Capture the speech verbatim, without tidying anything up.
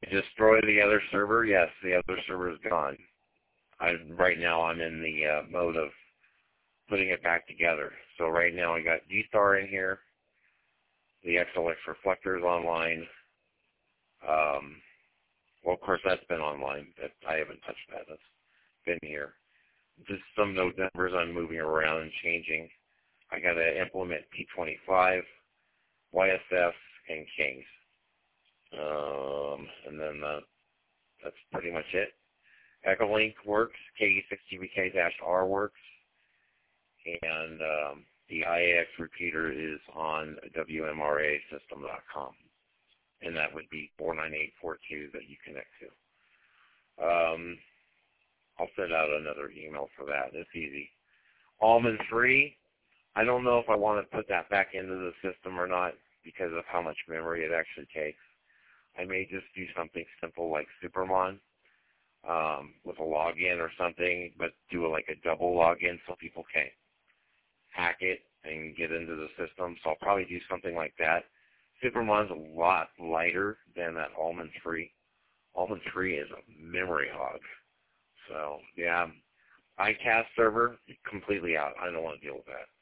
Destroy the other server? Yes, the other server is gone. I, right now I'm in the uh, mode of putting it back together. So right now I got D-Star in here. The X L X reflector is online. Um, well, of course, that's been online, but I haven't touched that. That's been here. Just some node numbers I'm moving around and changing. I got to implement P twenty-five, Y S F, and Kings. Um, and then uh, that's pretty much it. Echolink works, K E six G B K R works, and um, the I A X repeater is on W M R A system dot com, and that would be four nine eight four two that you connect to. Um, I'll send out another email for that. It's easy. Almond free, I don't know if I want to put that back into the system or not because of how much memory it actually takes. I may just do something simple like Supermon um, with a login or something, but do a, like a double login so people can't hack it and get into the system. So I'll probably do something like that. Supermon's a lot lighter than that Almond Free. Almond Free is a memory hog. So, yeah, iCast server, completely out. I don't want to deal with that.